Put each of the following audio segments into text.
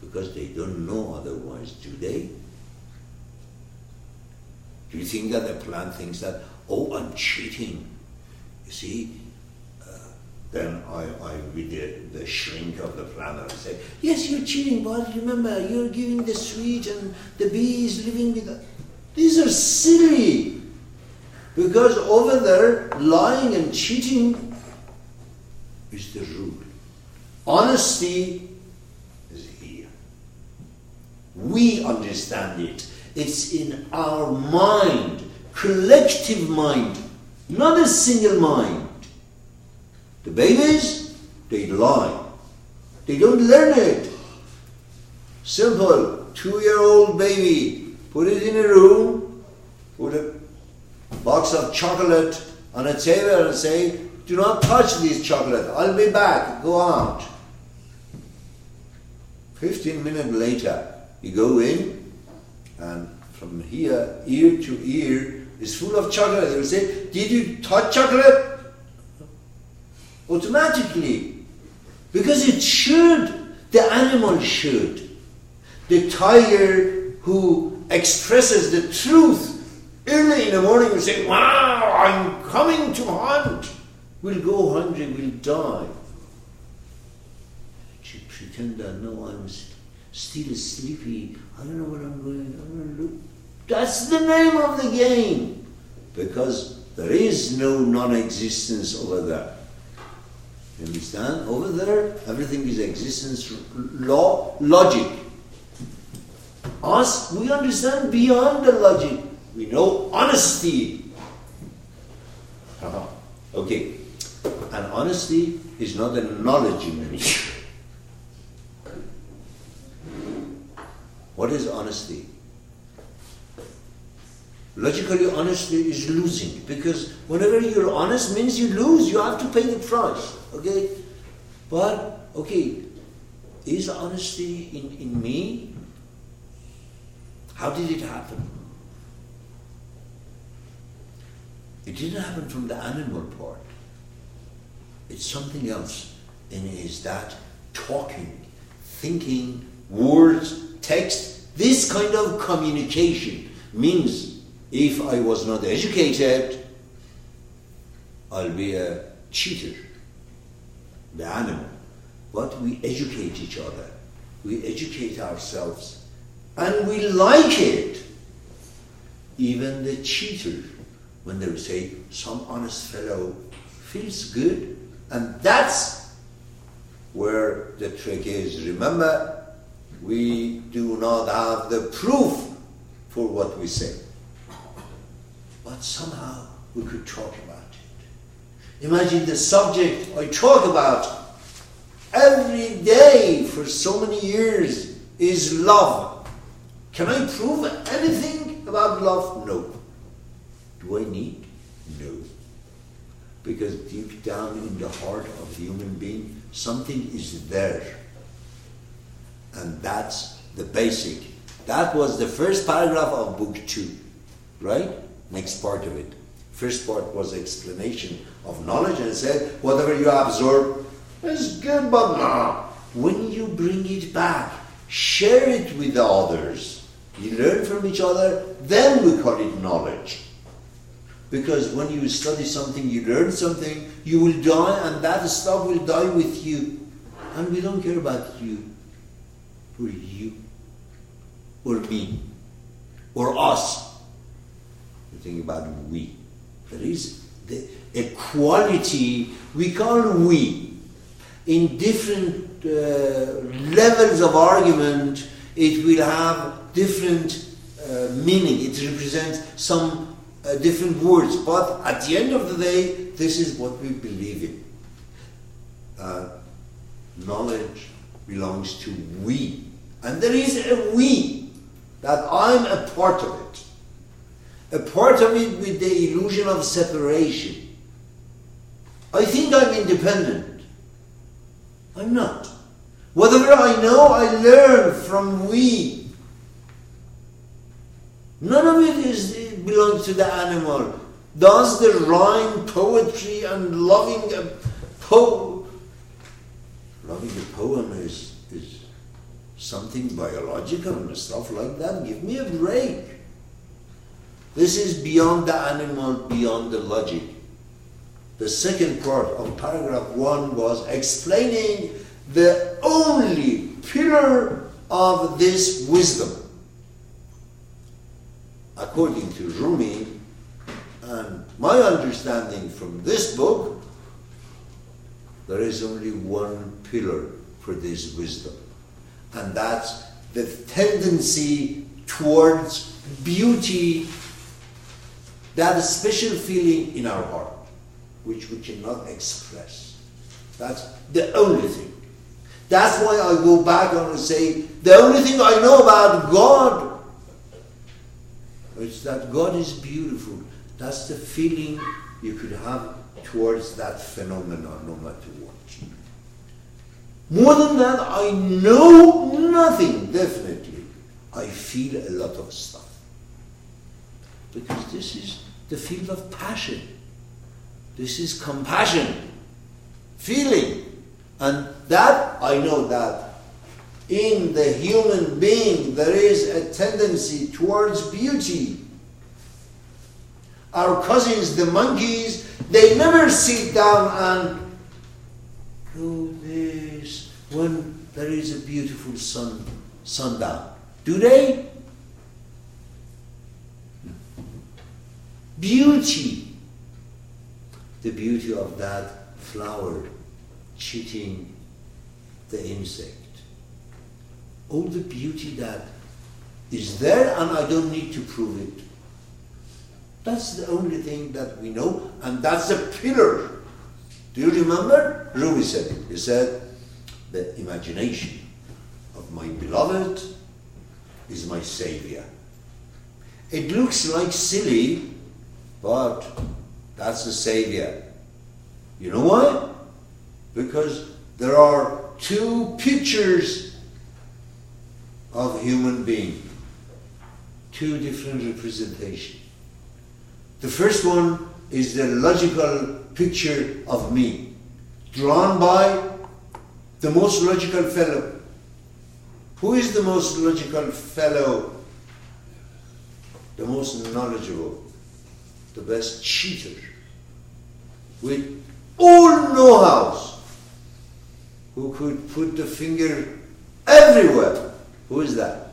because they don't know otherwise, do they? Do you think that the plant thinks that, oh, I'm cheating? You see, then I with the shrink of the plant, I say, yes, you're cheating, but remember, you're giving the sweet and the bee is living with us. These are silly. Because over there, lying and cheating is the rule. Honesty is here. We understand it. It's in our mind, collective mind, not a single mind. The babies, they lie. They don't learn it. Simple, 2-year-old baby, put it in a room, put a box of chocolate on a table and say, do not touch this chocolate, I'll be back, go out. 15 minutes later, you go in, and from here, ear to ear, is full of chocolate. They will say, did you touch chocolate? Automatically. Because it should. The animal should. The tiger who expresses the truth early in the morning will say, wow, I'm coming to hunt. We'll go hungry, we'll die. She pretend that, no, I'm still sleepy. I don't know where I'm going. I don't look. That's the name of the game. Because there is no non-existence over there. You understand? Over there, everything is existence, law, logic. Us, we understand beyond the logic. We know honesty. Okay. And honesty is not a knowledge in nature. What is honesty? Logically, honesty is losing, because whenever you're honest means you lose, you have to pay the price, okay? But, okay, is honesty in me? How did it happen? It didn't happen from the animal part. It's something else, and it is that talking, thinking, words, text, this kind of communication means if I was not educated, I'll be a cheater, the animal. But we educate each other, we educate ourselves, and we like it. Even the cheater, when they say, some honest fellow feels good, and that's where the trick is. Remember, we do not have the proof for what we say. But somehow we could talk about it. Imagine the subject I talk about every day for so many years is love. Can I prove anything about love? No. Do I need? No. Because deep down in the heart of the human being, something is there. And that's the basic. That was the first paragraph of book 2, right? Next part of it. First part was explanation of knowledge, and it said, whatever you absorb is good, but no. When you bring it back, share it with the others. You learn from each other, then we call it knowledge. Because when you study something, you learn something, you will die, and that stuff will die with you. And we don't care about you, or you, or me, or us. We think about we. There is a quality we call we. In different levels of argument, it will have different meaning. It represents some different words. But at the end of the day, this is what we believe in. Knowledge belongs to we. And there is a we, that I'm a part of it. A part of it with the illusion of separation. I think I'm independent. I'm not. Whatever I know, I learn from we. None of it belongs to the animal. Does the rhyme, poetry, and loving a poem is something biological and stuff like that. Give me a break. This is beyond the animal, beyond the logic. The second part of paragraph 1 was explaining the only pillar of this wisdom. According to Rumi, and my understanding from this book, there is only one pillar for this wisdom. And that's the tendency towards beauty, that special feeling in our heart, which we cannot express. That's the only thing. That's why I go back and say, the only thing I know about God is that God is beautiful. That's the feeling you could have towards that phenomenon, no matter what. More than that, I know nothing, definitely. I feel a lot of stuff. Because this is the field of passion. This is compassion, feeling. And that, I know that in the human being there is a tendency towards beauty. Our cousins, the monkeys, they never sit down and do this when there is a beautiful sundown. Do they? Beauty. The beauty of that flower cheating the insect. All the beauty that is there, and I don't need to prove it. That's the only thing that we know, and that's the pillar. Do you remember? Rumi said it. He said, the imagination of my beloved is my savior. It looks like silly, but that's the savior. You know why? Because there are two pictures of human being, two different representations. The first one is the logical picture of me, drawn by the most logical fellow. Who is the most logical fellow? The most knowledgeable, the best cheater, with all know-hows, who could put the finger everywhere. Who is that?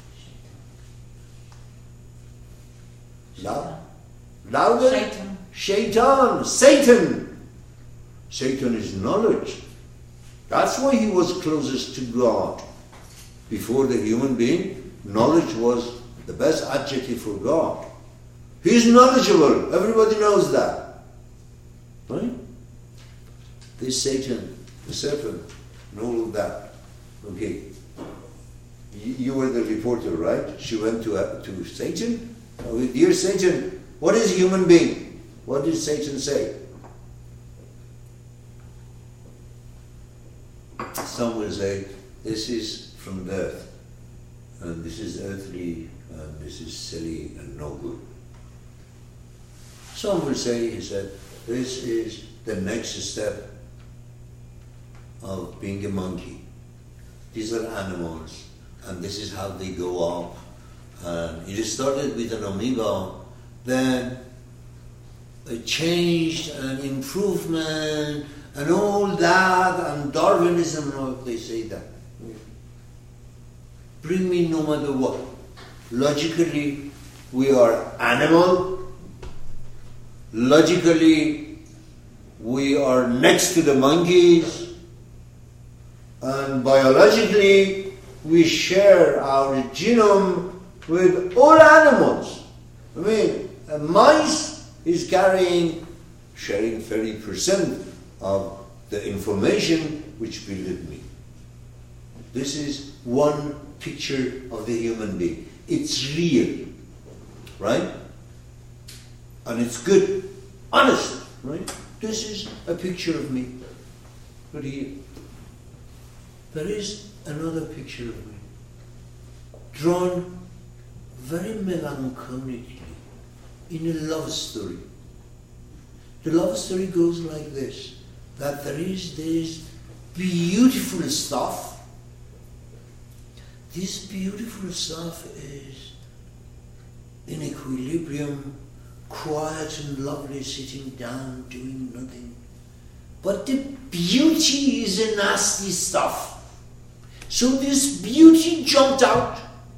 Louder? Shaitan. Shaitan. Satan. Satan is knowledge. That's why he was closest to God. Before the human being, knowledge was the best adjective for God. He is knowledgeable. Everybody knows that. Right? This Satan, the serpent, know that. Okay. You were the reporter, right? She went to Satan. Dear Satan, what is a human being? What did Satan say? Some will say, this is from the earth, and this is earthly, and this is silly and no good. Some will say, he said, this is the next step of being a monkey. These are animals, and this is how they go up. And it started with an amoeba, then a change and improvement and all that, and Darwinism and all, they say that. Bring me no matter what. Logically, we are animal. Logically, we are next to the monkeys. And biologically, we share our genome with all animals. I mean, a mice is sharing 30% of the information which built me. This is one picture of the human being. It's real, right? And it's good, honest, right? This is a picture of me. But here, there is another picture of me, drawn very melancholically in a love story. The love story goes like this, that there is this beautiful stuff, this beautiful stuff is in equilibrium, quiet and lovely, sitting down, doing nothing. But the beauty is a nasty stuff. So this beauty jumped out.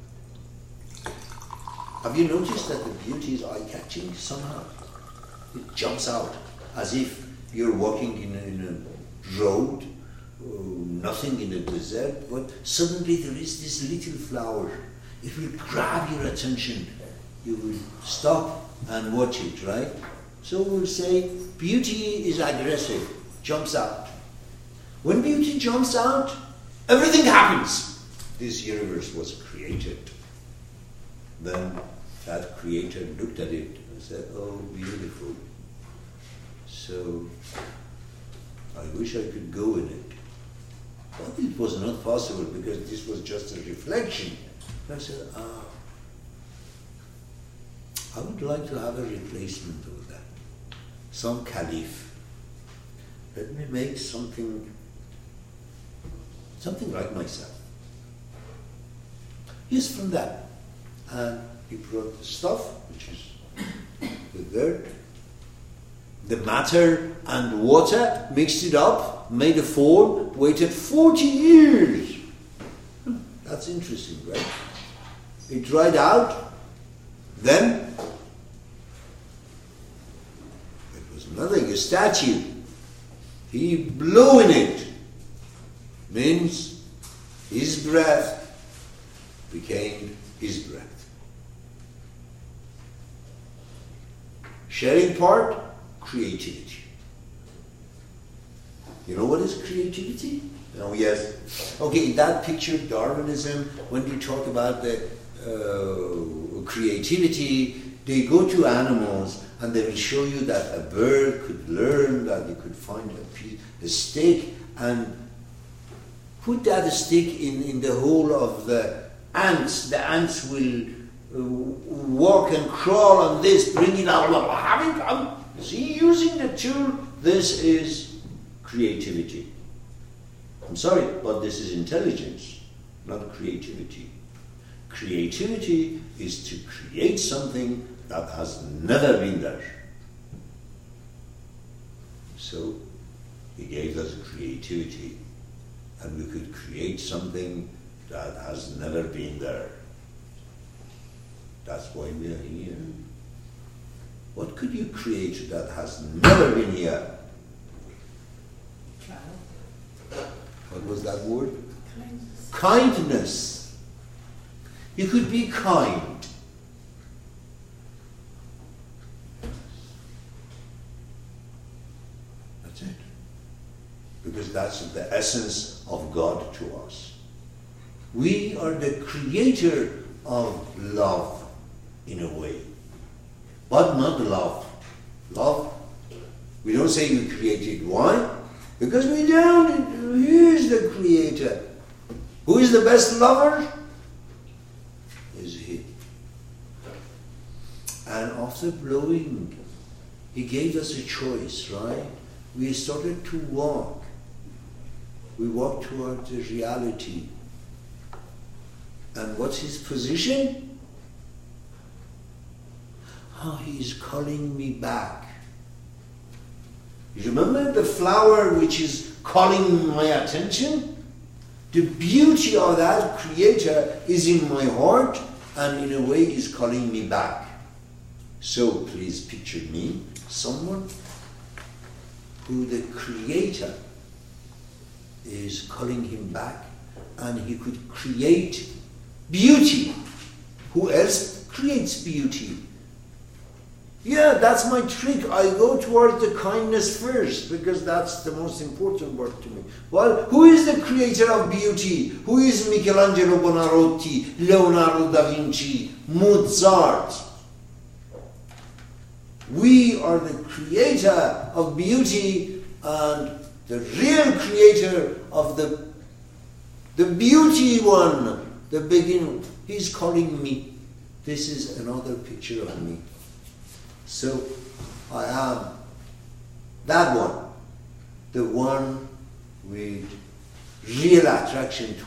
Have you noticed that the beauty is eye-catching somehow? It jumps out as if you're walking in a road, nothing in a desert, but suddenly there is this little flower. It will grab your attention. You will stop and watch it, right? So we'll say beauty is aggressive, jumps out. When beauty jumps out, everything happens. This universe was created. Then that creator looked at it and said, oh, beautiful. So I wish I could go in it. But it was not possible because this was just a reflection. And I said, I would like to have a replacement of that. Some caliph. Let me make something like myself. Yes, from that. And he brought the stuff, which is the dirt, the matter and water, mixed it up, made a form, waited 40 years. That's interesting, right? It dried out, then it was nothing, a statue. He blew in it, means his breath became his breath. Sharing part, creativity. You know what is creativity? Oh, yes. Okay, in that picture, Darwinism, when you talk about the creativity, they go to animals and they will show you that a bird could learn, that you could find a stick and put that stick in the hole of the ants. The ants will walk and crawl on this, bring it out. See, using the tool, this is creativity. I'm sorry, but this is intelligence, not creativity. Creativity is to create something that has never been there. So, he gave us creativity, and we could create something that has never been there. That's why we are here. What could you create that has never been here? What was that word? Kindness. You could be kind. That's it. Because that's the essence of God to us. We are the creator of love, in a way. But not love. Love, we don't say we created. Why? Because we don't. He is the creator. Who is the best lover? Is He. And after blowing, He gave us a choice, right? We started to walk. We walked towards the reality. And what's His position? He is calling me back. You remember the flower which is calling my attention? The beauty of that creator is in my heart and in a way is calling me back. So please picture me, someone who the creator is calling him back and he could create beauty. Who else creates beauty? Yeah, that's my trick. I go towards the kindness first because that's the most important work to me. Well, who is the creator of beauty? Who is Michelangelo Buonarroti, Leonardo da Vinci, Mozart? We are the creator of beauty and the real creator of the beauty one, the beginning. He's calling me. This is another picture of me. So, I am that one, the one with real attraction to